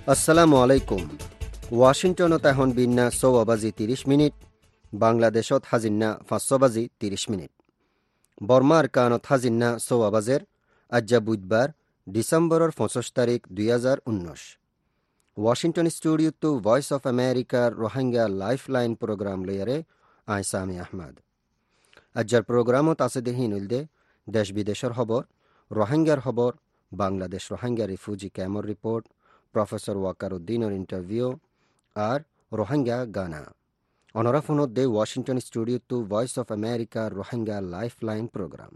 আসসালামু আলাইকুম। ওয়াশিংটনত এখন বিন্যা 6:30 বাংলাদেশত হাজিন্না 5:30 বর্মার কানত হাজিন্না 6 আজ্জা বুধবার ডিসেম্বরের 25 তারিখ 2019। ওয়াশিংটন স্টুডিওতো ভয়েস অফ আমেরিকার রোহিঙ্গা লাইফলাইন প্রোগ্রাম লইয়ারে আই সামি আহমদ। আজ্জার প্রোগ্রামত আছে দেহিন উলদে দেশ বিদেশের খবর, রোহিঙ্গার খবর, বাংলাদেশ রোহিঙ্গা রিফিউজি ক্যাম্পর রিপোর্ট, প্রফেসর ওয়াকার উদ্দিনের ইন্টারভিউ আর রোহিঙ্গা গানা। অনরা ফোনত দে ওয়াশিংটন স্টুডিওতো ভয়েস অফ আমেরিকার রোহিঙ্গা লাইফলাইন প্রোগ্রাম।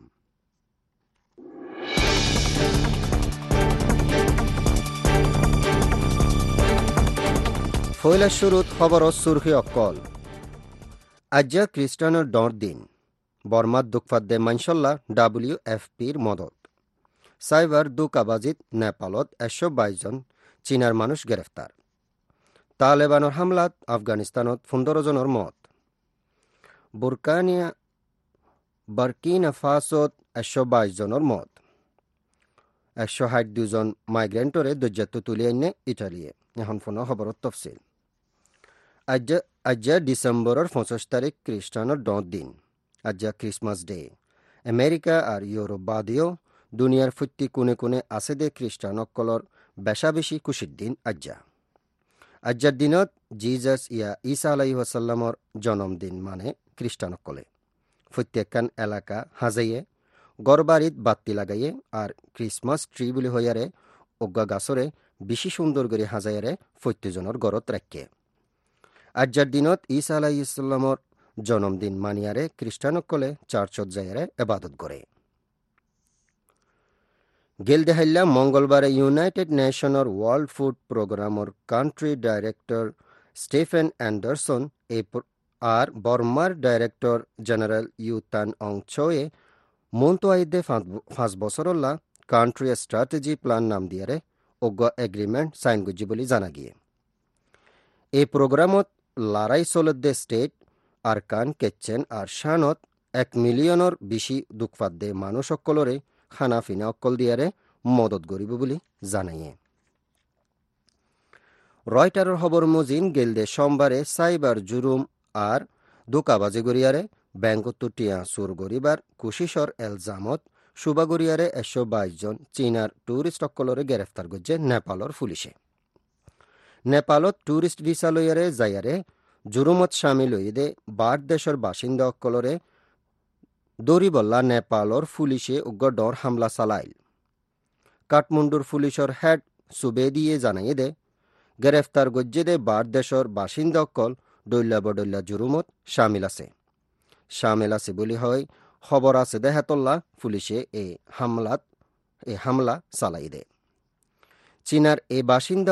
ফয়লা শুরুত খবর সুরখি অকল। আজ্জা খ্রিস্টানের ডর দিন বর্মাত দুঃখফাদ্দে মাইনশল্লা WFPর মদত। সাইবার দুকাবাজিত নেপালত 122 জন চীনার মানুষ গ্রেফতার। তালেবানের হামলাত আফগানিস্তানত 15 জনের মত। বার্কিনা ফাসোত 122 জনের মত। 162 জন মাইগ্রেন্টরে দৈর্যাত্য তুলি আইনে ইটালিয়ে। এখন ফোন খবরত তফসিল। আজ্জা ডিসেম্বরের 25 তারিখ খ্রিস্টানের ডর দিন। আজ্জা ক্রিসমাস ডে। আমেরিকা আর ইউরোপ বাদিও দুনিয়ার ফুটি কোনে কোনে আছে দে খ্রিস্টানকলর বেশা বেশি খুশির দিন আজ্জা। আজ্জার দিনত জিজাস ইয়া ঈসা আলাইহিসাল্লামর জন্মদিন মানে খ্রিস্টানকলে প্রত্যেকখান এলাকা হাজাইয়ে গড়বাড়িত বাত্তি লাগাইয়ে আর ক্রিসমাস ট্রি বলি হইয়ারে অজ্ঞা গাছরে বেশি সুন্দর করে হাজাইয়ারে প্রত্যেকজনের গড়ত রাখে। আজ্জার দিনত ঈসা আলাইহিসাল্লামর জন্মদিন মানিয়ারে খ্রিস্টানকলে চার্চত যাইয়ারে এবাদত করে। গেলদেহাইল্লা মঙ্গলবারে ইউনাইটেড নেশনের ওয়ার্ল্ড ফুড প্রোগ্রামর কান্ট্রি ডাইরেক্টর স্টিফেন অ্যান্ডারসন আর বর্মার director general U Than Aung Choe মন্তোয়াইদে 5 বছরল্লা কান্ট্রি স্ট্র্যাটেজি প্ল্যান নাম দিয়ারে অজ্ঞ এগ্রিমেন্ট সাইন গুজি বলে জানা গিয়ে। এই প্রোগ্রামত লড়াই চলদে স্টেট আরকান কেচ্ছেন আর শানত 1 মিলিয়নের বেশি দুঃখফাদ্দে মানুষ অকলরে খানা ফিনা অকল দিয়ারে মদত গরিব বলে জানাইয়ে। রয়টারের খবর মজিন গেলদে সোমবারে সাইবার জুরুম আর দুকাবাজি গরিয়ারে ব্যাংকত টিয়া সুর গরিবার কুশিসর এলজামত সুবা গরিয়ারে 122 জন চীনার টুরিস্ট অকলরে গ্রেফতার করছে নেপালর পুলিশে। নেপালত টুরিস্ট ভিসা লইয়ারে যাইয়ারে জুরুমত সামিল হইদে বার দেশের বাসিন্দা অকলরে দরিবল্লা নেপালর পুলিশে উগ্র ডর হামলা চালাইল। কাঠমান্ডুর পুলিশের হেড সুবে দিয়ে জানাইয়ে দে গ্রেফতার গজ্জে দে বার দেশের বাসিন্দা অকল ডৈল্লা বডৈল্লা জুরুমত সামিল আছে বলি হয় খবর আছে দে হেতল্লা পুলিশে এই হামলা চালাই দে। চীনার এই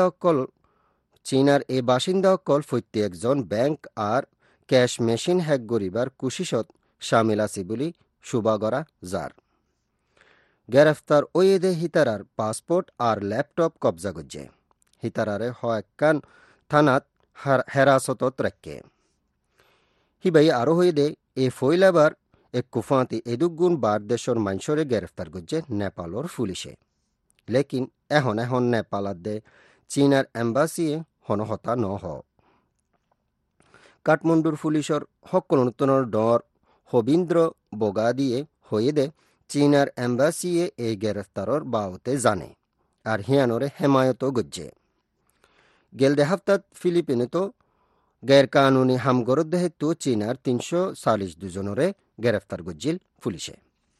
বাসিন্দা অকল প্রত্যেকজন ব্যাংক আর ক্যাশ মেশিন হ্যাক গরিবার কুশিসত সামিল আছে বলি সুবাগরা যার। গ্রেফতার ওয়েদে হিতারার পাসপোর্ট আর ল্যাপটপ কবজা গজ্জে। হিতারারে হয়েকান থানাত হেরাসতত রাখে। হিবাই আরো হইদে এ ফইলাবার এক কুফাতি এদুগুণ বার দেশের মাইনসরে গ্রেফতার গজ্জে নেপালর পুলিশে। লেকিন এখন নেপালাত দে চীনার এম্বাসিয়ে হনহতা ন হ। কাঠমান্ডুর পুলিশের হকলনতনের ডর হবীন্দ্র বগা দিয়ে হয়ে দে চীনার এম্বাসিয়ে এই গ্রেফতারর বাওতে জানে আর হিয়ানরে হেমায়ত গজ্জে। গেলদে হাফতাত ফিলিপিনে তো গैर কানুনি হামগরত দেহেতু চীনার 342 জনরে গ্রেফতার গজ্জিল পুলিশে।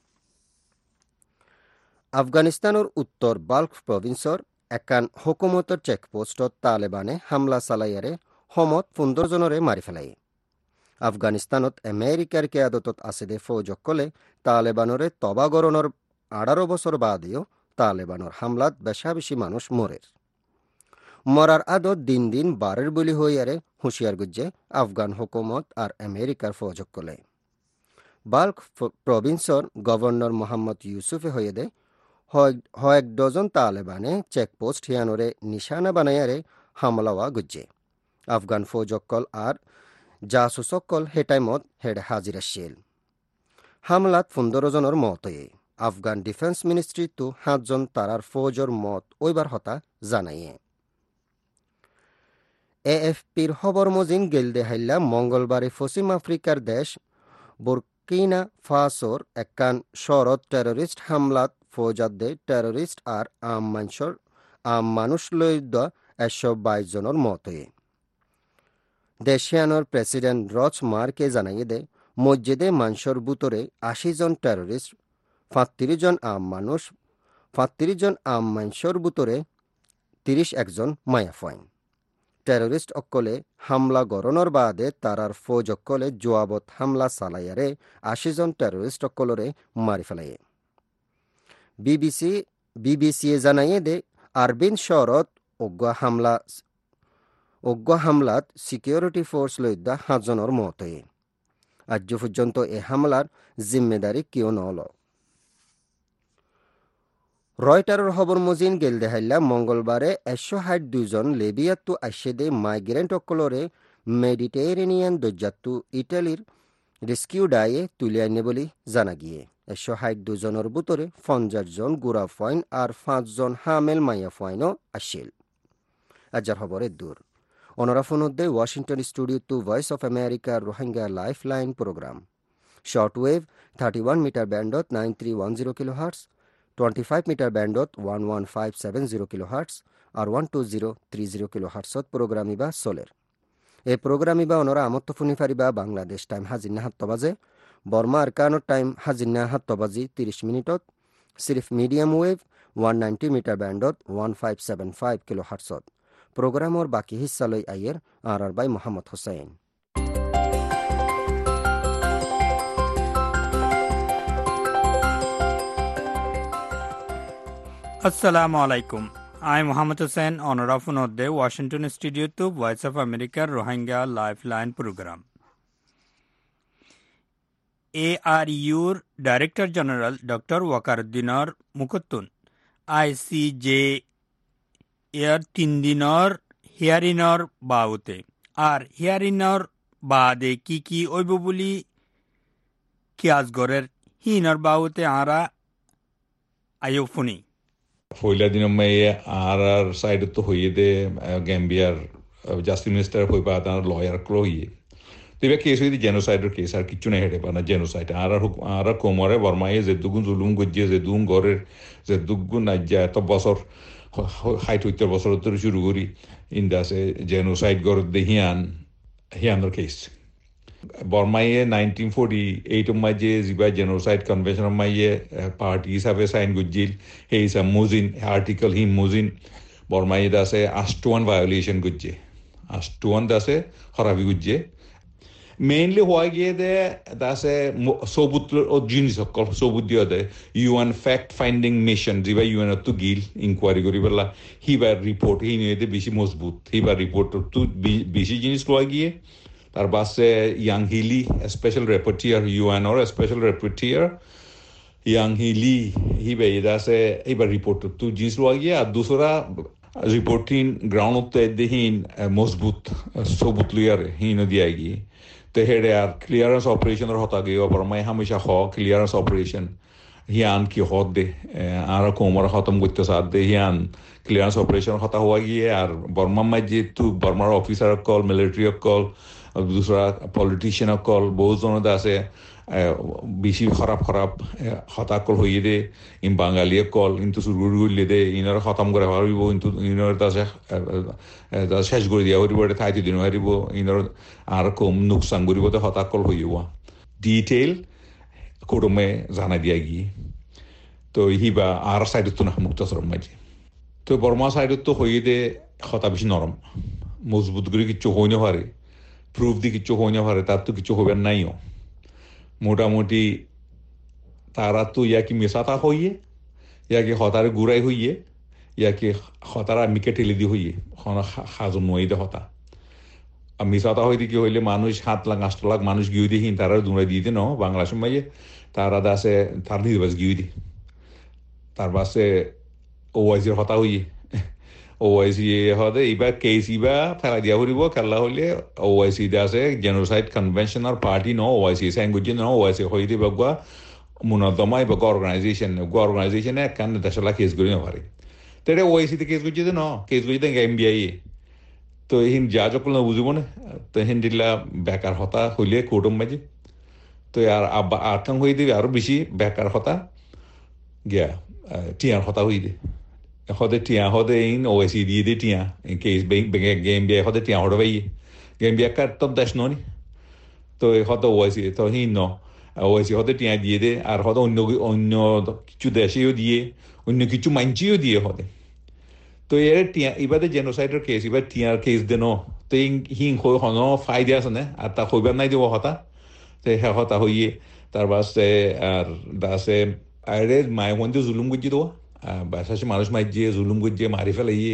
আফগানিস্তানের উত্তর বাল্ক প্রভিন্সর একান হুকুমতর চেকপোস্টত তালেবানে হামলা চালাইয়ারে সমত 15 জনরে মারি ফেলাই। আফগানিস্তানত আমেরিকার কেয়াদতত আছে দে ফৌজকলে তালেবানরে তবাগরণর 18 বছর বাদেও তালেবানর হামলাত বেশা বেশি মানুষ মরের। মরার আদত দিন দিন বারের বলি হইয়ারে হুঁশিয়ার গুজ্জে আফগান হুকুমত আর আমেরিকার ফৌজকলে। বাল্ক প্রভিন্সর গভর্নর মোহাম্মদ ইউসুফে হয়ে দে এক ডজন তালেবানে চেকপোস্ট হিয়ানরে নিশানা বানাইয়ারে হামলাওয়া গুজ্জে। আফগান ফৌজকল আর জাসুসকল হেটাইমত হেডে হাজির আসছিল। হামলাত 15 জনের মত হয়ে আফগান ডিফেন্স মিনিস্ট্রি তো 7 জন তারার ফৌজর মত ওইবার হতা জানাইয়ে। এএফপির খবর মজিন গেলদে হাইলা মঙ্গলবারে পশ্চিম আফ্রিকার দেশ বুরকিনা ফাসোর একখান শরৎ টেরোরিস্ট হামলাত ফৌজাদে টেরোরিস্ট আর আম মানুষ লইদ 122 জনের মত হয়ে দেশিয়ানোর প্রেসিডেন্ট রচ মার্কে জানাইয়ে দে মসজিদে মানসর বুতরে 80 জন টেরোরিস্ট 35 জন আম মানসর বুতরে 31 জন মায়াফাইন টেরোরিস্ট অকলে হামলা গরণর বাদে তারার ফৌজ অকলে জোয়াবত হামলা চালাইয়ারে 80 জন টেরোরিস্ট অকলরে মারি ফেলাইয়ে বিবিসিয়ে জানাইয়ে দে আরবিন শহরত অজ্ঞ হামলাত সিকিউরিটি ফোর্স লইদা 5 জনের মত হয়ে আজ পর্যন্ত এ হামলার জিম্মেদারি কেউ নল রয়টারের খবর মজিন গেল দেহাইলা মঙ্গলবারে 162 জন লেবিয়াত্তু আইসেদে মাইগ্রেন্ট অকলরে মেডিটেরেনিয়ান দজ্জাত্তু ইটালির রেস্কিউ ডায়ে তুলে আইনে বলে জানা গিয়ে 162 জনের বুতরে 50 জন গুড়া ফয়েন আর 5 জন হামেল মাইয়া ফয়েনও আসিল আজার খবরের দূর অনরাফনুদ্দে Washington studio to voice of America Rohingya life line programme short wave 31 metre ব্যান্ডত 9310 কিলোহার্টজ 25 মিটার ব্যান্ডত 11570 কিলোহার্টজ আর 12030 কিলোহার্টজত প্রোগ্রাম ইবা চলের এই প্রোগ্রাম ইবা অনরা আমত্ত ফুনি ফারিবা বাংলাদেশ টাইম হাজিনা 7 বাজে বর্মা আরকানোর টাইম হাজিনা 7 বাজি 30 মিনিটত সিরিফ মিডিয়াম ওয়েভ 190 মিটার ব্যান্ডত 1575 কিলোহার্টজত প্রোগ্রামর বাকি হিস্সা লই আইয়ের আর বাই মোহাম্মদ হোসেন আসসালামু আলাইকুম আই মোহাম্মদ হোসেন অনরাফুনদ্দে Washington studio to voice of আমেরিকার রোহিঙ্গা লাইফ লাইন প্রোগ্রাম ARUর ডাইরেক্টর জেনারেল ডক্টর ওয়াকারুদ্দিনের মুকত্তুন ICJ এর 3 দিনের হিয়ারিংর বাউতে আর হিয়ারিংর বাদে কি ওইব বলি কিয়াজগরের হিনর বাউতে আরা আয়োফুনি ফইলা দিনৰ মায়ে আর সাইড তো হইয়ে দে গ্যাম্বিয়ার জাস্টিস মিনিস্টার হইবা তার লয়ার ক্লো হইয়ে তো এবার কেস হইতে জেনোসাইডের কেস আর কিচ্ছু নাই হেঁটে পানা জেনোসাইড আর কোমরে বর্মায়ে যে দুগুণ জুলুম গজিয়ে যে দুগুণ ঘরের যে দুগুণ নাজ্যা এত বছর 60-70 বছর ধরে শুরু করি ইন্দাসে জেনোসাইড গড় দে হিয়ানোর কেস বর্মায়ে 1948 মাঝে যিবা জেনোসাইড কনভেনশন মাইয়ে পার্টি হিসাবে সাইন গুজিল সেই হিসাব মুজিন আর্টিকেল হি মুজিন বর্মায়ে দাসে আষ্টওয়ান ভায়োলেশন গুজে আষ্টওয়ান দাসে খরাবি গুজে মেইনলি হওয়া গিয়ে দে দাসে সবুত জিনিস সকল সবুত দিয়ে দে ইউএন ফ্যাক্ট ফাইন্ডিং মিশন যিবা ইউএন তো গিল ইনকোয়ারি করি পেলা হিবার রিপোর্ট হি নিয়ে দে বেশি মজবুত হিবার রিপোর্ট তো বেশি জিনিস লওয়া গিয়ে তার বাসে ইয়াং হিলি স্পেশাল রেপোর্টিয়ার ইউএনর স্পেশাল রেপোর্টিয়ার ইয়াং হিলি হিবে দাসে এবার রিপোর্ট তো জিনিস লওয়া গিয়ে আর দুসরা রিপোর্টিং গ্রাউন্ড দেহীন মজবুত সবুত লিয়ার হিন দিয়া গিয়ে তো হেডে আর ক্লিয়ারেন্স অপারেশনের হতা গিয়ে বরমাই হামেশা ক্লিয়ারেন্স অপারেশন হিয়ান কি হত দে আর কোমর খতম করতে সাথ দে হিয়ান ক্লিয়ারেন্স অপারেশন হতা হওয়া গিয়ে আর বর্মা মাঝে তো বর্মার অফিসার কল মিলিটারি কল দুসরা পলিটিশিয়ান কল বহুজনের আছে বেশি খারাপ হতাকল হইয়ে দে ইন বাঙালিয়ে কল কিন্তু শুরু করলে দে ইনার খতম করে হারিব কিন্তু ইনার দাসে শেষ করে দিয়া হরিব ঠাইতে দিন হারিব ইনার আর কম নোকসান করিব তো হতাকল হইব ডিটেইল কুটুমে জানাই দিয়া গিয়ে তো হিবা আর সাইডত তো না মুক্তাসরম মাঝে তো বর্মা সাইডত তো হইয়ে দে হতা বেশি নরম মজবুত করে কিচ্ছু হই না পারে প্রুফ দিয়ে কিচ্ছু হই না পারে তার তো কিছু হবেন নাইও মোটামুটি তারা তো ইয়াকি মেশাতা হইয়ে ইয়াকি হতারে গুড়াই হইয়ে ইয়াকি হতারা মিকে ঠেলে দি হইয়ে সাজন নই দে হতা আর মিশাতা হইতে কি হইলে মানুষ 7 লাখ 8 লাখ মানুষ গিয়ে দিহিন তারা দুঁড়াই দিয়ে দি ন বাংলা সময় তারা দাসে তার নির্বাচ গিয়ে দি তার বাসে ওয়াইসির হতা হইয়ে ওআইসি হতে এবার কেস ইবা ফেলা দিয়া হরিব খেলা হলে ওআইসি আছে জেনোসাইড কনভেনশনাল পার্টি ন ওআইসি সাইন করছে ন ওআইসি হইতে বাগুয়া মুনাদমা এবার অর্গানাইজেশনে একখান দেশলা কেস করি না পারে তো এটা ওআইসিতে কেস করছে ন কেস করছে এমবিআই তো হিন যা যখন বুঝিব না তো হিন দিলা বেকার হতা হইলে কোটম মাঝে তো আর আব্বা আর কাম হয়ে দিবে আরো বেশি বেকার হতা গিয়া টিয়ার হতা হয়ে দে হদে টিয়া হদে ইন ওএসি দিয়ে দে টিয়া ইন কেস গেম বিয়া হদে টিয়া হড় ভাই গেম বিয়া কার তব দাস ননি তো হয়তো ওএসি তো হিন ন ওএসি হদে টিয়া দিয়ে দে আর হয়তো অন্য কিছু দেশেও দিয়ে অন্য কিছু মানচিও দিয়ে হদে তো এর টিয়া এবারে জেনোসাইডের কেস এবার টিয়ার কেস দেন তো হিং হন ফাইদে আছে না আর তা হইবার নাই দিব হতা তো হ্যাঁ হতা হইয়ে তার বাসে আর দাসে আরে মায় হন্দি জুলুম গুজি দেওয়া বাসাসে মানুষ মাইজিয়ে জুলুম গুজিয়ে মারি ফেলাইয়ে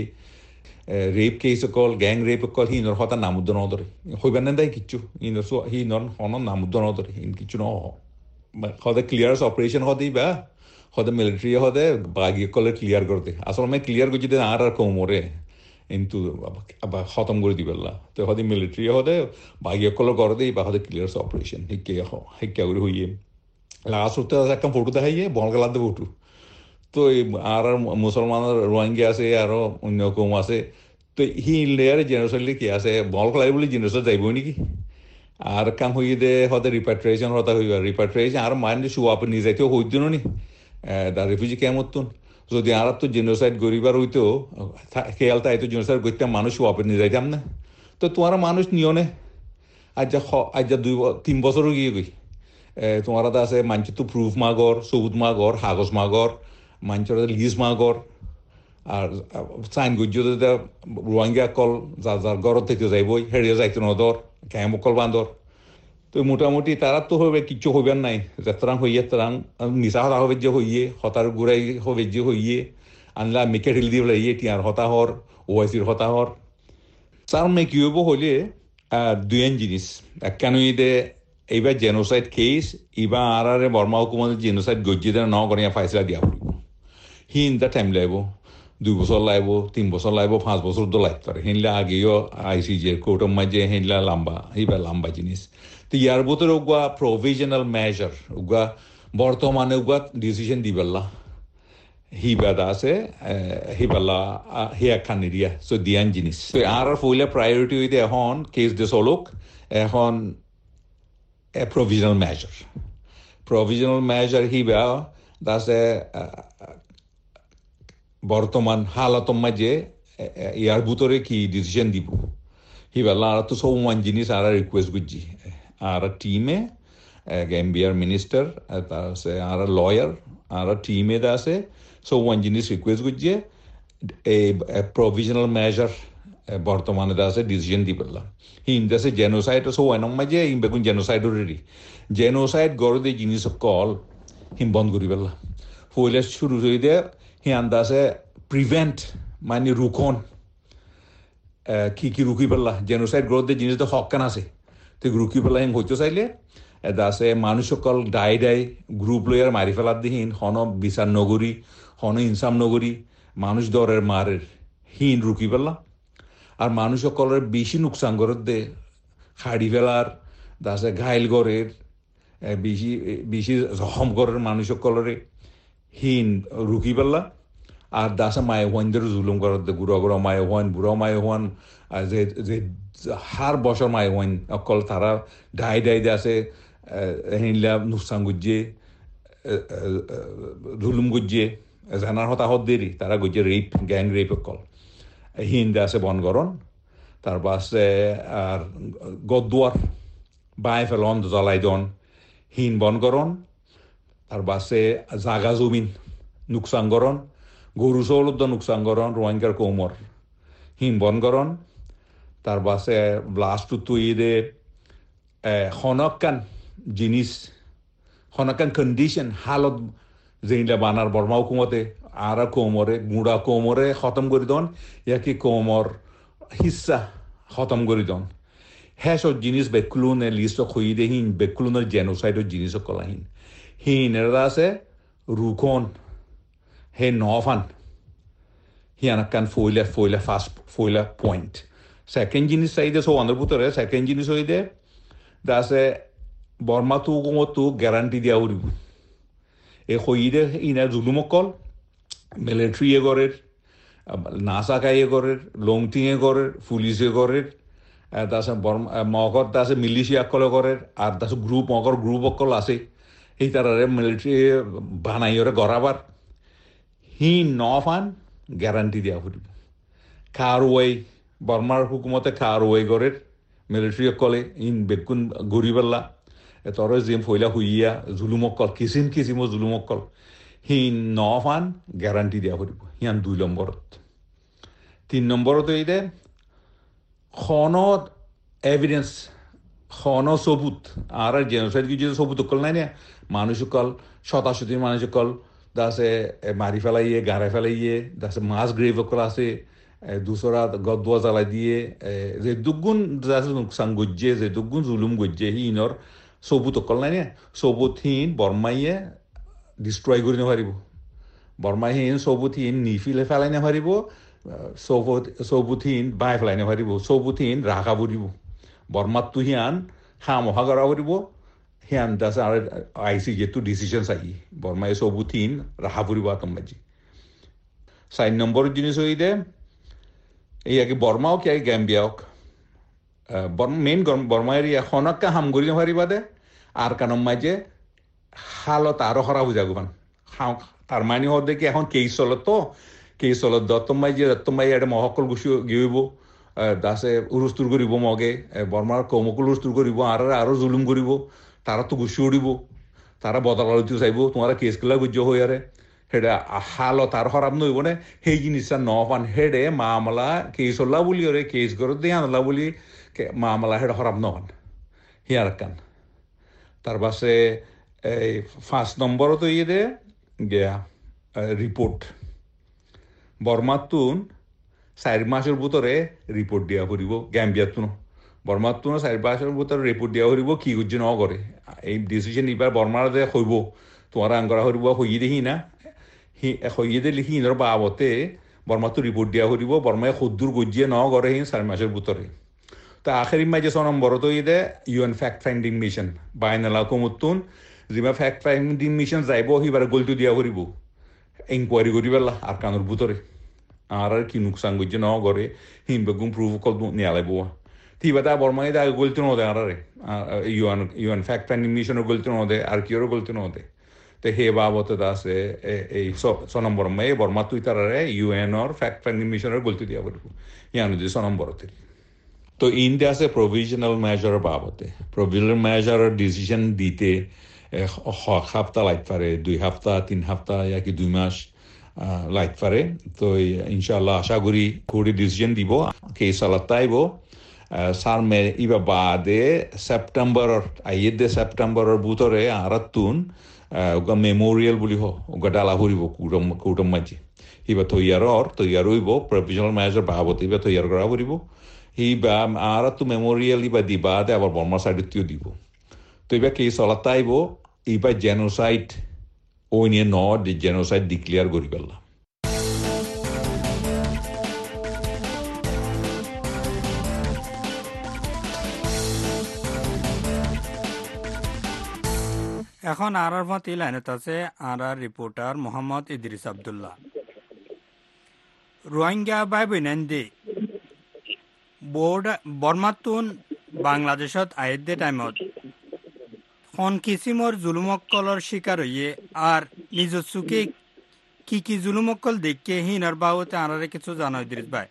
রেপ কেস কল গ্যাং রেপ কল হিনর হতা নামুদ্দ নদরে হইবার না দেয় কিচ্ছু হিনর হন নামুদ্দ নদরে হিন কিছু ন হদে ক্লিয়ার অপারেশন হতেই বা হদে মিলিটারি হদে বাগিয়ে কলে ক্লিয়ার করতে আসলে আমি ক্লিয়ার করছি আর কমরে কিন্তু খতম করে দিবেলা তো হদে মিলিটারি হদে বাগিয়ে কলে করে দেই বা হদে ক্লিয়ার অপারেশন হিক্কা করে হইয়ে লাস্ট হতে একটা ফটো দেখাইয়ে বনগালাতে ফটো তো আর মুসলমানের রোহিঙ্গা আছে আরো অন্য কম আছে তো লেয়ারে জেনোসাইড কি আছে বনগালাই বলে জেনোসাইড যাইব নাকি আর কাম হইয়ে দে হতে রিপাট্রিয়েশন হতা হইবা রিপাট্রিয়েশন আর মাইন্ড শু আপনি নিজাইতেও হইতো নি দা রেফিউজি কেমন যদি আর তো জেনোসাইড গরিবার হইতো খেয়াল তাই তো জেনোসাইড করতে মানুষ আপনি নিয়ে যাইতাম না তো তোমার মানুষ নিও নে আজ যা 3 বছরও গিয়ে গই তোমার আছে মানছি তো প্রুফ মাগর সবুত মাগর কাগজ মাগর মানছর লিজ মাগর আর সাইন গুজ রোহিঙ্গা কল যার যার ঘর থেকে যাইবই হেরিয়ে যাইতো নদর ক্যামকল বান্দর তো মোটামুটি তারা তো হবে কিচ্ছু হইবার নাই যাত্রাং হইয়ে তারাং মিশা হতা হবে যে হইয়ে হতার গুড়াই হবে যে হইয়ে আনলা মেকে ঢিল দিয়ে বলে ইয়ে টিয়ার হতা হর ওয়াইসির হতা হর তার মেয়ে কি হইব হইলে দুয়েন জিনিস কেন দে এইবার জেনোসাইড কেস ইবা আর বর্মা হুকুমতের জেনোসাইড গজ্জিয়ে ন করিয়া ফাইসলা দিয়া পড়িব হিনটা টাইম লাগব 2 বছর লাগব 3 বছর লাগব 5 বছর তো লাগতে পারে হিনলা আগেও আইসিজে কোর্টের মাঝে হিনলা লম্বা জিনিস তো ইয়ার ভিতরে ওগুয়া প্রভিশনাল মেজার ওগুয়া বর্তমানে ওগুয়া ডিসিশন দিবেলা হিবাদা আছে হিবালা হিয়া খানিরিয়া সো দিয়ান জিনিস তো আর ফইলা প্রায়োরিটি হইতে এখন কেস দে চলুক এখন provisional measure হিবা দাসে বর্তমান হালাতম মাঝে ইয়ার ভিতরে কি ডিসিশন দিব হিবালা আর তো সব জিনিস আর রিকোয়েস্ট করছি আর টিমে গ্যাম্বিয়ার মিনিস্টার তারপরে আর লয়ার আর টিমে আছে সব জিনিস রিকোয়েস্ট করছে এই প্রভিশনাল মেজার বর্তমানে আছে ডিসিশন দিবেলা হিন্দাসে জেনোসাইড সব এনম মাঝে হিম বেগুন জেনোসাইড রেডি জেনোসাইড গড়ে জিনিস কল হিম বন্ধ করি পেলা হইলে শুরু হয়ে দে হি আন্দাজে প্রিভেন্ট মানে রুখন কি রুকি পেলা জেনোসাইড গড়ে জিনিস তো হকান আছে তো রুকি পেলা হিম হইতে চাইলে দাসে মানুষ সকল ডাই গ্রুপ লইয়ার মারি ফেলার দিহীন হন বিচার নগরী হন ইনসাম নগরী মানুষ দরের মারের হিন রুকি পেলা আর মানুষ সকলের বেশি নুকসান করে দে হাড়ি ফেলার দাসে ঘাইল গড়ের বেশি জখম করার মানুষ সকলের হিন রুকি পেলা আর দাসে মায়ে হওয়ানদের জুলুম করার দে গুড়া মায়ে হওয়ান বুড়া মায়ে হওয়ান যে হার বছর মায়ে হওয়ান অকল তারা ডাই দে আছে হিনলা নুকসান গুজিয়ে জুলুম গুজিয়ে জানার হতাহত দেরি তারা গুজিয়ে রেপ গ্যাং রেপ অকল হিন্দে আছে বনগরণ তার পাশে আর গদুয়ার বাই ফেলন জ্বলাই দন হিন বনগরণ তার পাশে জাগা জমিন নুকসানগরণ গরু চৌলদ নুকসানগরণ রোহিঙ্গার কৌমর হিন বনগরণ তার পাশে ব্লাস্ট তুই দে হনকান জিনিস হনকান কন্ডিশন হালত যেইলা বানার বর্মা হুকুমতে আর কোমরে গুড়া কোমরে খতম করে দন ইয়াকি কোমর হিসা খতম করে দন হ্যাঁ সব জিনিস বেকুলুনে লিস্ট খুঁই দে হিন বেকুলুনের জেনোসাইডের জিনিস কলাহীন হিন এরা আছে রুখন হে নফান হিয়ানাকান ফইলা ফার্স্ট ফইলা পয়েন্ট সেকেন্ড জিনিস চাইদে সব অন্ধ্র ভিতরে সেকেন্ড জিনিস হই দে দাসে বর্মা তু হুকুমত গ্যারান্টি দিয়া উড়িব এ হইদে ইনা জুলুমকল মিলিটারি এগরের নাসা কাইয়ে করের লংটিংয়ে করের পুলিশে করের তাৰপিছত মগত তাৰপিছত মিলিচিয়াসকলে কৰে আৰু তাৰপিছত মগৰ গ্ৰুপসকল আছে সেই তাৰে মিলিটাৰী বানাইৰে গড়াবাৰ সি নফান গ্যাৰাণ্টি দিয়া ফুৰিব খাৰুৱাই বৰ্মাৰ হুকুমতে খাৰুৱাই কৰে মিলিটাৰীসকলে ইন বেগুন ঘূৰি পেলা তৰে জিম ফৈলা হুইয়া জুলুমসকল কিচিমৰ জুলুমসকল সি নফান গ্যাৰাণ্টি দিয়া ফুৰিব সিয়ান 2 নম্বৰত 3 নম্বৰত এইদে খনত এভিডেন্স খন সবুত আর জেনোসাইড কি যদি সবুত কল নাই না মানুষকল শতাশতি মানুষকল দাসে মারি ফেলাইয়ে গাড়ে ফেলাইয়ে দাসে মাস গ্রেভ কল আছে দুসরা গদুয়া জ্বালাই দিয়ে যে দুগুণ দাসে নুকসান গজ্জে যে দুগুণ জুলুম গজ্জে হিনর সবুত কল নাই না সবুত হিন বর্মাইয়ে ডিস্ট্রয় করে নেপারিব বর্মাই হিন সবুত হিন নিফিলে ফেলাই নেপারিব সবুথিন বাই ফেলাই নেপাৰিব সবুথিন ৰাখা পৰিব বৰ্মাতটো সিয়ান সামহা কৰা পৰিব সিয়ান দাস আৰু আইচি যেটো ডিচিশন চাই বৰ্মাই সবুথিন ৰাখা পৰিব আতম্বাজি 4 নম্বৰ জিনিস হইদে ইয়াকে বৰ্মাও কি গ্যাম্বিয়াওক মেইন বৰ্মাৰ এখনকা হাম কৰি নেপাৰিবা দে আৰু কানম মাঝে হালত আরো খারাপ হয়ে যাগো তার মানে হতে কি এখন কেস চলতো কেই চলত দত্তমাই এটা মহকল গুছি গিয়েব দাসে উৰুস্তুৰ কৰিব মগে বৰ্মাৰ কমকল উৰুস্তুৰ কৰিব আৰু জুলুম কৰিব তাৰাতো গুছি উৰিব তারা বদলালতি চাইব তোমার কেস কিলা গুজ্জ হৈ আরে সেটা হালত আর খারাপ নইব না সেই জিনিসটা নপান হেডে মামলা কেস হল্লা বলি ওরে কেস করে দিয়ে আনলা বলি মামলা হেডে খারাপ নপান হিয়ার কান তার পাশে এই 5 নম্বরত ইয়ে দে গিয়া রিপোর্ট বর্মাতুন 4 মাসের ভিতরে রিপোর্ট দিয়া ফুরিব গ্যাম্বিয়াতুন বর্মাতুন 4 মাসের ভিতরে রিপোর্ট দিয়া ফুরিব কি গুজ্জ ন করে এই ডিসিশন নিবার বর্মার দে হইব তোমার আঙ্গরা হইব হইয়ে দেখি না হইয়ে দিলে হিনর বাবতে বর্মাতু রিপোর্ট দিয়া ফুরিব বর্মায় খুদ্দুর গজ্জিয়ে ন করে 4 মাসের ভিতরে তো আখেরি মাঝে 6 নম্বরত ইয়ে ইউএন ফ্যাক্ট ফাইন্ডিং মিশন বাইনালা কমতুন যিমা ফ্যাক্ট ফাইন্ডিং মিশন যাইব হিবার গলতু দিয়া ফুরিব ইনকোয়ারি করি পেলা আর কানুর ভিতরে আর কি নুকসান গজ্জে ন করে হিম বেগুন প্রুভ কল নিয়ে আলাইব তিবাতা বর্মাই দা গলতু ন দে আরে ইউএন ফ্যাক্ট ফাইন্ডিং মিশনের গলতু ন দে আর কিওর গলতু ন দে তো হে বাবতে আছে এই 6 নম্বর মে বর্মা তুই তারারে ইউএন অর ফ্যাক্ট ফাইন্ডিং মিশনের গলতু দিয়া ফুরিব ইয়ানো যে 6 নম্বরতে তো ইন্ডিয়া আছে প্রভিশনাল মেজার বাবতে প্রভিশনাল মেজার ডিসিশন দিতে সপ্তাহ লাইট পারে 2 সপ্তাহ 3 সপ্তাহ ইয়া কি 2 মাস লাইট পারে তো ইনশাআল্লাহ আশা করি কোর্টে ডিসিশন দিব কেস চালাতাইব সার মে ইবা বাদে সেপ্টেম্বর আইয়েদে সেপ্টেম্বরের ভিতরে আরাতুন ওগা মেমোরিয়াল বলি ওগা ডালা হরিব কুটম মাঝে ইবা তৈয়ার হইব প্রভিশনাল মেজার বাবতে ইবা তৈয়ার করা হরিব ইবা আরাতু মেমোরিয়াল ইবা দিবা দে আবার বর্মা সাইডটিও দিব তো ইবা কেস চালাতাইব ইবা জেনোসাইড ওই নিয়ে জেনোসাইড ডিক্লেয়ার করি পেলাম এখন আর মত লাইনত আছে আর রিপোর্টার মোহাম্মদ ইদ্রিস আব্দুল্লাহ রোহিঙ্গা ভাই বোনেন্দি বর্মাতুন বাংলাদেশত আইদে টাইমত খন কিসিমর জুলুমক্কলর শিকার হইয়ে আর নিজস্বকে কি জুলুমক্কল দেখে হিনার বাবতে আনারে কিছু জানো ইদ্রিস ভাই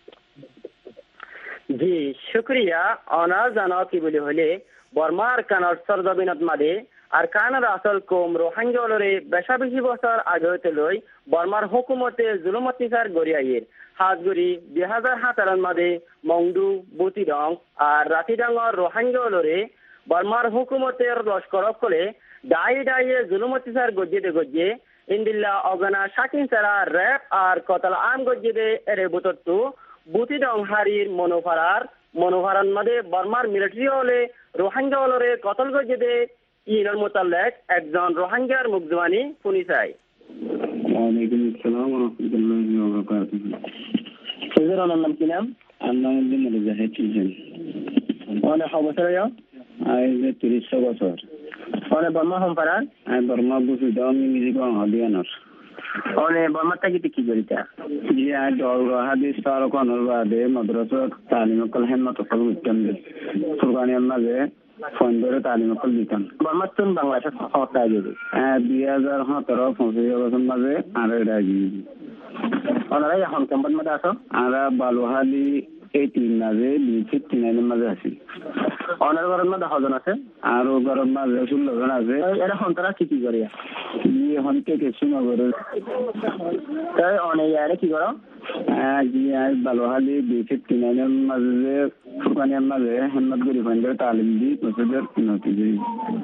জি শুক্রিয়া অনার জানো কি বলি হলে বর্মার কানার সরজমিনত মাদে আর কানার আসল কম রোহিঙ্গালরে বেশা বেশি বছর আগে হইতে লই বর্মার হুকুমতে জুলুমত নিসার গড়িয়াইয়ের হাতগুড়ি 2017 মাদে মংডু বুতিডং আর রাতিডাঙ্গর রোহিঙ্গালরে বর্মার হুকুমতের লস্কর কলে ডাইয়ে জুলুমত নিসার গজ্জে ইন্দিল্লা অগনা শাকিন সারা র্যাপ আর কতল আম গজ্জে এরে বুতত্তু বুতিডং হারির মনোভারান মাদে বর্মার মিলিটারি হলে রোহিঙ্গা হলরে কতল গজ্জে ইনার মোতালেক একজন রোহিঙ্গার মুখজবানি শুনি চাই ওয়ালাইকুম আসসালাম ওয়া রাহমাতুল্লাহি ওয়া বারাকাতুহু হুজুর আমার নাম কি নাম আন্নাউদ্দিন মুজাহিদ হোসেন অনেক অবসর আজ 30 বছর অনেক বর্মা হম পারান আই বর্মা বুঝি দাম ইংরেজি কোন হদিয়ানর অনে বর্মাটা কি করিতা জিয়া দল হাদিস তার কোনর বাদে মাদ্রাসা তালিম কল হেমত কল উত্তম ফুরকানিয়ার মাঝে ফন্দরে তালিম কল দিতাম বর্মাতুন বাংলাদেশ হতা যাবে 2017-25 বছর মাঝে আর এটা ওনারা এখন কেমন মধ্যে আসো আমরা বালুহালি 18 মাঝে 59 মাঝে আছি অনার ঘরের মধ্যে হজন আছে আর ও ঘরের মাঝে 16 জন আছে এরা সন্তারা কি করে এখন কে কিছু না করে তাই অনেক আরে কি করো বালুহালি 59 মাঝে ফুরকানিয়ার মাঝে হেমত গরিব তালিম দি প্রসেসের উন্নতি দিই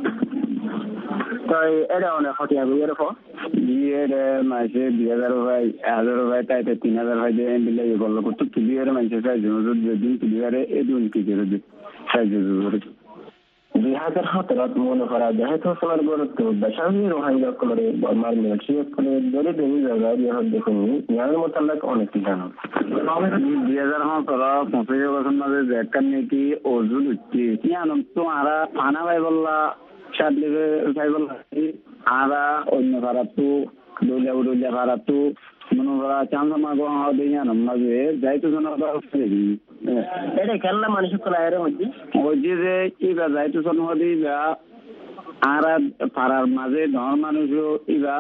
তাই এটা অনেক হটিয়া গিয়ে রাখো মাসে 2000 ভাই 1000 ভাই তাই 3000 ভাই দিয়ে দিলে বলল কত তুলিয়ারে মানুষ সাহায্য দিন তুলিয়ারে এই দুই কি করে দিই সাহায্য করে 2017 মনে করা যায় তো সবার গুরুত্ব বেশাবি রোহিঙ্গা করে বর্মার মিলিটারি করে ধরে দেবী জায়গা দিয়ে দেখুন ইয়ার মোতাবেক অনেক কি জানো 2017-25 বছর মাঝে যেখান নাকি অজুল উঠছে ইয়ান তো আরা পানা ভাই বললা সাদলিবে ভাই বললা আরা অন্য খারাপতো দলিয়া খারাপতো মনে করা চান্দা মাগো হাওয়া ইয়ান মাঝে যাইতো জানা এটা খেলনা মানুষ কলায়ের মধ্যে ওই যে ইবা যাইতো সনহদি বা আর পাড়ার মাঝে ধর মানুষ ইবা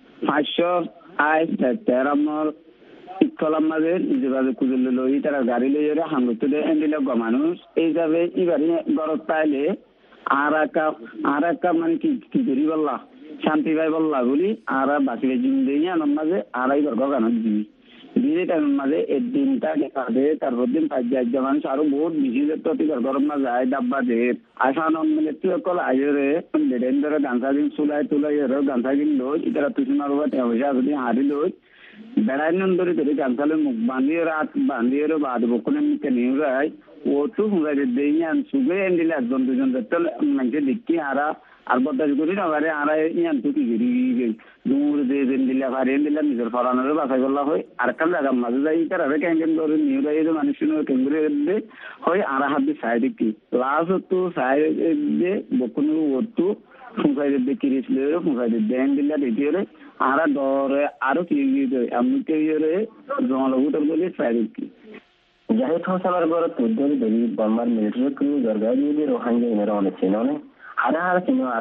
500 আই তেরামর ইকলাম মাঝে নিজে বাজে খুঁজে লইল ই তারা গাড়ি লইরে হাঙ্গুতে এন্ডিলে গ মানুষ এই যাবে ইবারে গরত পাইলে আর একটা মানে কি করি বললা শান্তি ভাই বললা বলি আর বাকি জিন দিয়ে আনন্দ মাঝে আর এই গর্গ গান দিই দিয়ে টাইমের মাঝে একদিনটা দেখাবে তারপর দিন 5 মানুষ আরো বহুত বেশি গরম না যায় ডাব্বা দিয়ে আসান মিলে তুই কল আইরে দেড় ধরে গান্সা দিন তুলাই গান্সা দিন লোক ইতারা তুই মারবা পয়সা যদি হারি লোক বেড়াই ধরে ধরে গান্সালে মুখ বান্ধিয়ে বাদ বকুনে মুখে নিয়ে যায় ও তো হুঁগাই দিয়ে আন সুগে এন দিলে 1-2 জন মানুষের দেখি আর বদাস করি না পারে আর ইয়ান তো কি করি দূর দিয়ে দিলে পারে দিলে নিজের ফরানোর বাসায় বলা হয় আর একটা জায়গার মাঝে যাই তারা ক্যাঙ্কেন করে নিয়ে যাই মানুষ কেন্দ্রে হয় আর হাত দিয়ে সাইড কি লাস্ট তো সাইড দিয়ে বকুন ওটু ফুঁকাই দিয়ে কিরিছিল ফুঁকাই দিয়ে দেন দিলে দ্বিতীয় আর ডরে আরো কি আমি কে জমালগুটার বলে সাইড কি যাই সবার ঘর তোর ধরি বর্মার মিলিটারি করে দরগা দিয়ে রোহিঙ্গা এরা অনেক চেনে অনেক আর চিনো আর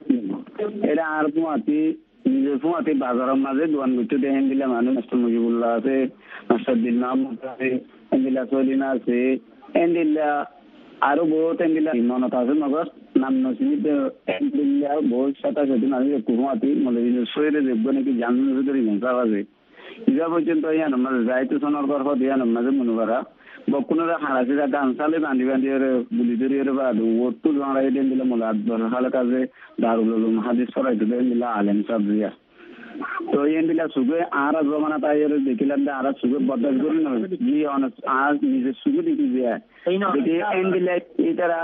এটা আর পুঁয়াতি নিজের পুঁয়াতি বাজারের মাঝে দোকান করতে দেখেন দিলে মানুষ মাস্টার মুজিবুল্লাহ আছে মাস্টার দিল্লাম আছে এন্ডিলা সলিনা আছে এন্ডিলা আরো বহুত এন্ডিলা মনত আছে নগর নাম নসিব এন্ডিলা বহুত 27 আমি পুঁয়াতি মনে শরীরে দেখবো নাকি জানুন ধরে হিংসা আছে ইজা পর্যন্ত ইয়ান মাঝে যাইতো সোনার গর্ভ দিয়ান মাঝে মনে করা বকুনরা হারাছে যাতে আনসালে বান্ধি গুলি ধরিয়ে বা ওটু জড়াই দেন দিলে মোলা হালে কাজে দারুল উলুম হাদিস পড়াইতে দেন দিলা আলেম সব দিয়া তো এন দিলা সুগে আর জমানা তাই দেখিলাম যে আর সুগে বদল করি না জি অনেক আজ নিজে সুগে দেখি যায় দেখি এন দিলা এটারা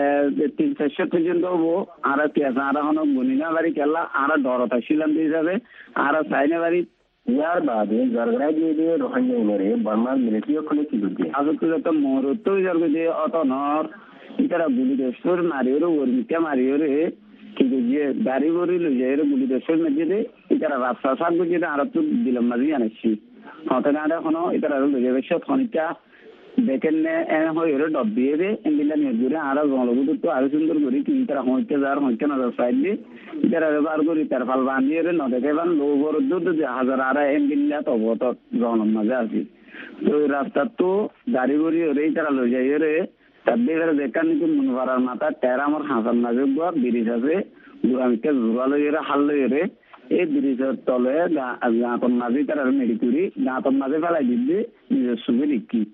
3-4 পর্যন্ত হবো আর পেঁয়াজ আর হনো গুনিনা বাড়ি খেলা আর ডরতা ছিলাম দিয়ে যাবে আর সাইনে বাড়ি ইয়ার বাদে জরগড়া দিয়ে রোহিঙ্গা উনরে বর্মার মিলিটারি খুলে কি করবে আসলে তো মরতো জরগ দিয়ে অতনর ইতারা গুলি দেশর মারিওরে ওরমিটা মারিওরে কি যে গাড়ি গড়ি লই যায় গুলি দেশর মধ্যে ইতারা রাস্তা সাত বুঝে আর তো দিলাম মাঝি আনছি হতে না এখনো ইতারা লই যাবে সব খনিটা দেখেন হয়ে ডব দিয়ে দে এন্ডিলা নিয়ে ঘুরে আর জলগুলো তো আরো সুন্দর করি কি তারা হইতে যার হইতে না সাইড দিয়ে ইতারা ব্যবহার করি তার ফাল বান্ধিয়ে ন দেখে বান লো বড় দুধ হাজার আর এন্ডিলা তব তো জনম মাঝে আছি তো রাস্তা তো গাড়ি গড়ি ওরে তারা লই যাই রে তার দেখে দেখান নাকি মনে করার মাথা টেরা আমার হাসান মাঝে গোয়া ব্রিজ আছে দুরামিকে জোড়া লই হাল লই রে এই ব্রিজের তলে গাঁতর মাঝে তারা মেডি করি গাঁতর মাঝে ফেলাই দিদি নিজের সুখে দেখি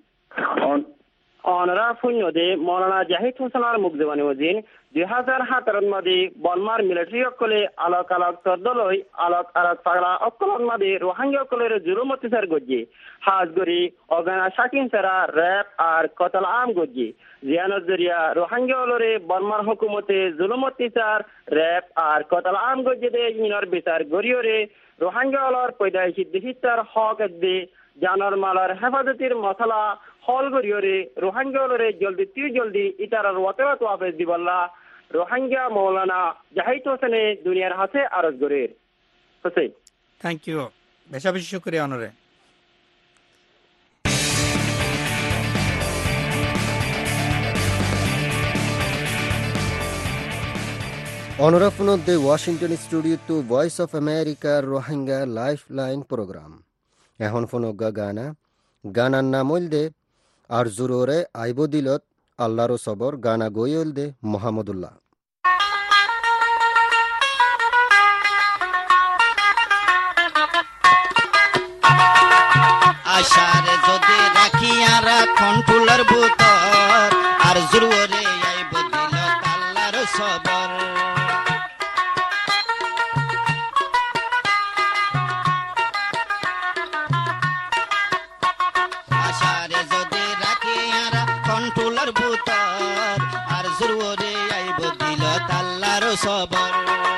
অনরা শূন্যদে মৌলানা জাহিদ হোসেনার মুখজবানি ওজিন 2017 মাদে বর্মার মিলিটারি অকলে আলোক তদ্দলই আলোক পাগলা অকলন মাদে রোহিঙ্গা অকলের জুলুম অত্যাচার গজ্জে হাজগরি অগানা শাকিন সারা র্যাব আর কতল আম গজ্জে জিয়ানত জরিয়া রোহিঙ্গা অলরে বর্মার হুকুমতে জুলুম অত্যাচার র্যাব আর কতল আম গজ্জে দে ইনর বিচার গরিয়রে রোহিঙ্গা অলর পয়দাইশি দেশিতার হক দে জানার মালার হেফাজতের মশলা হল গরিয়রে রোহিঙ্গা অলরে জলদি ইতারার ওয়াতাওয়াত ওয়াফেজ দিবল্লা রোহিঙ্গা মৌলানা জাহিদ হোসেনে দুনিয়ার হাতে আরজ গরের হোসেন থ্যাংক ইউ বেশা বেশি শুকরিয়া অনরে। অনরা ফুনদ্দে Washington studio to voice of America Rohingya life line programme. এখন ফোনগা গানা গানার নাম হইলদে আর জুরোরে আইব দিলত আল্লাহর সবর গানা গইল দে মোহাম্মদুল্লাহ। আশারে যদি রাখিয়া রাখন ফুলার ভূতর আর জুরোরে আইব দিলত আল্লাহর সবর। আশারে যদি রাখিয়া রাখন ফুলার ভূতর আর জুরোরে আইব দিলত আল্লাহর সবর।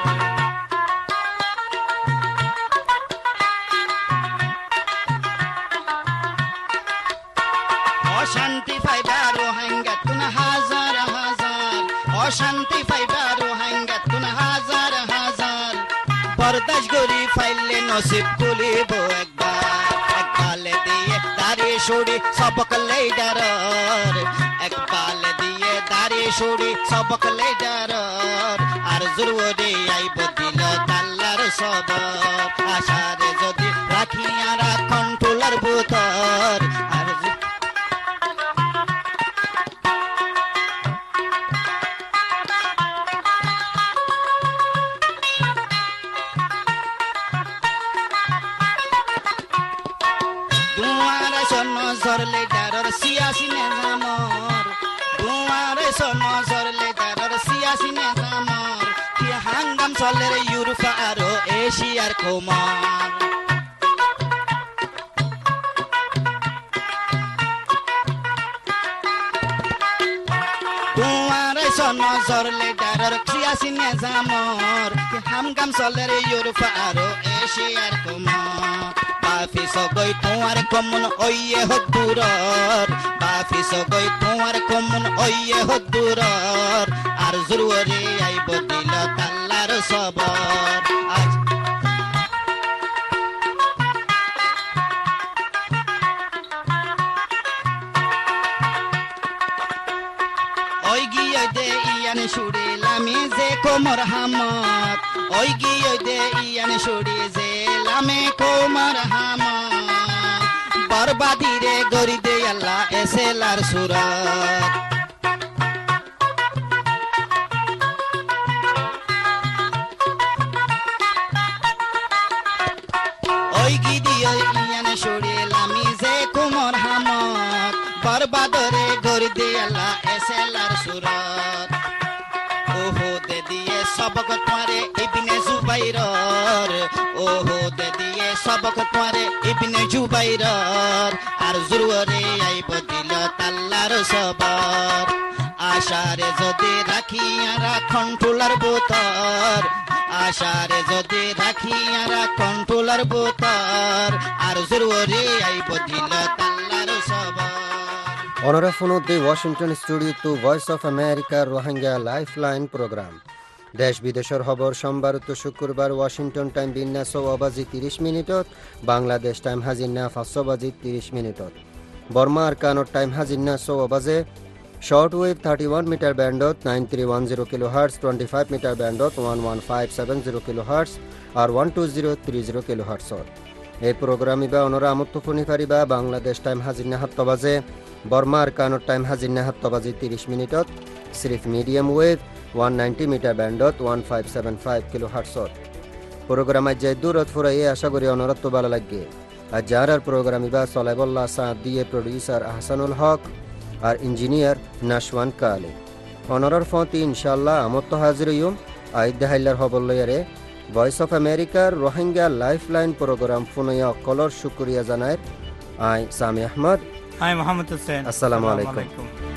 অশান্তি পাইবা রোহিঙ্গা তুন হাজার হাজার, অশান্তি পাইবা রোহিঙ্গা তুন হাজার হাজার, বরদাস গরি ফাইলে নসিব তুলিব একবার, একবালে দিয়ে দাঁড়িয়ে সরি সবক লেডারর, একবালে দিয়ে দাঁড়িয়ে সরি সবক লেডারর, আর জুরুরে আইব দিল আল্লাহর সবর। আশারে যদি রাখিয়া রাখন ফুলার ভূতর আর সরলে দারর সিয়াসি নেজামর, দুয়ারে সন সরলে দারর সিয়াসি নেজামর, কি হাঙ্গাম চলের ইউরোপ আর এশিয়ার কোমর। দুয়ারে সন সরলে দারর সিয়াসি নেজামর, কি হাঙ্গাম চলের ইউরোপ আর এশিয়ার কোমর। বাফি সগৈ তোমার কমন ওইয়ে হদুরর, বাফি সগৈ তোমার কমন ওইয়ে হদুরর, আর জুরুরে আইব দিল আল্লাহর সবর। আজ ওই গিয়ে দে ইয়ান সুরে লামি যে কোমর হামত, ওই গিয়ে দে ইয়ান সুরে যে লামে কোমর হামত, বরবাদি রে গরি দে আল্লাহ এসেলার সুরত। ওই গিদি ইয়ান সুরে লামি যে কোমর হামত, বরবাদরে গরি দে আল্লাহ এসেলার সুরত। ওহো দে দিয়ে সবক তোমারে ইবনে জুবাইরর, ওহো দে দিয়ে সবক তোমারে ইবনে জুবাইরর, আর জুরুরে আইব দিল আল্লাহর সবর। আশারে যদি রাখিয়া রাখন ফুলার ভূতর, আশারে যদি রাখিয়া রাখন ফুলার ভূতর, আর জুরুরে আইব দিল আল্লাহর সবর। অনরা ফুনদ্দে Washington studio to voice of America Rohingya life line programme. দেশ বিদেশের খবর সোমবার তো শুক্রবার ওয়াশিংটন টাইম বিন্যা 6 বাজি 30 মিনিটত, বাংলাদেশ টাইম হাজিন্না 5 বাজি 30 মিনিটত, বর্মা আর কানোর টাইম হাজিন্না 6 বাজে। শর্ট ওয়েভ 31 মিটার ব্যান্ডত 9310 কিলো হার্টস, 25 মিটার ব্যান্ডত 11570 কিলো হার্টস আর 12030 কিলো হার্টসত। এই প্রোগ্রাম ইবা অনরা আমত্ত ফোনি পারিবা বাংলাদেশ টাইম হাজিন্না 7 বাজে, বর্মা আর কানোর টাইম হাজিন্না 7 বাজি 30 মিনিটত, সিরিফ মিডিয়াম ওয়েভ 190 মিটার ব্যান্ডত 1575 কিলো হার্টসত। প্রোগ্রাম আজ দূরত ফুরাইয়ে আশা করি অনরত্ব ভালো লাগবে। আর যার প্রোগ্রাম ইবা সলাইবুল্লাহ সাদ দিয়ে প্রডিউসার আহসানুল হক আর ইঞ্জিনিয়ার নাশওয়ান কালে। অনরর ফতি ইনশাল্লাহ আমত্ত হাজির ইউম আইদ্দা হাইলার হবল লয়ারে ভয়েস অফ আমেরিকার রোহিঙ্গা লাইফ লাইন প্রোগ্রাম ফুনইয়া কলর শুক্রিয়া জানায়। আই সামি আহমদ, আই মোহাম্মদ হোসেন। আসসালামু আলাইকুম।